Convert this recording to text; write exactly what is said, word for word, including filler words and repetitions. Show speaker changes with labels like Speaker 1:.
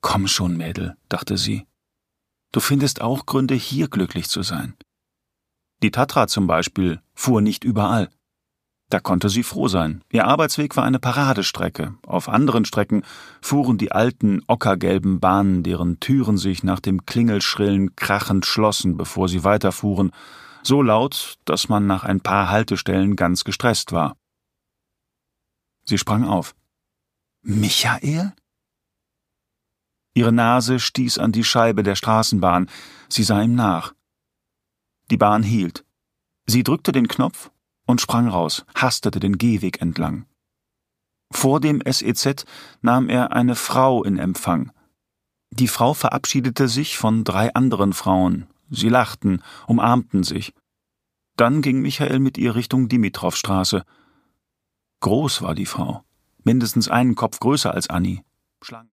Speaker 1: Komm schon, Mädel, dachte sie. Du findest auch Gründe, hier glücklich zu sein. Die Tatra zum Beispiel fuhr nicht überall. Da konnte sie froh sein. Ihr Arbeitsweg war eine Paradestrecke. Auf anderen Strecken fuhren die alten, ockergelben Bahnen, deren Türen sich nach dem Klingelschrillen krachend schlossen, bevor sie weiterfuhren, so laut, dass man nach ein paar Haltestellen ganz gestresst war. Sie sprang auf. »Michael?« Ihre Nase stieß an die Scheibe der Straßenbahn. Sie sah ihm nach. Die Bahn hielt. Sie drückte den Knopf und sprang raus, hastete den Gehweg entlang. Vor dem S E Z nahm er eine Frau in Empfang. Die Frau verabschiedete sich von drei anderen Frauen. Sie lachten, umarmten sich. Dann ging Michael mit ihr Richtung Dimitrovstraße. Groß war die Frau, mindestens einen Kopf größer als Annie. Schlank.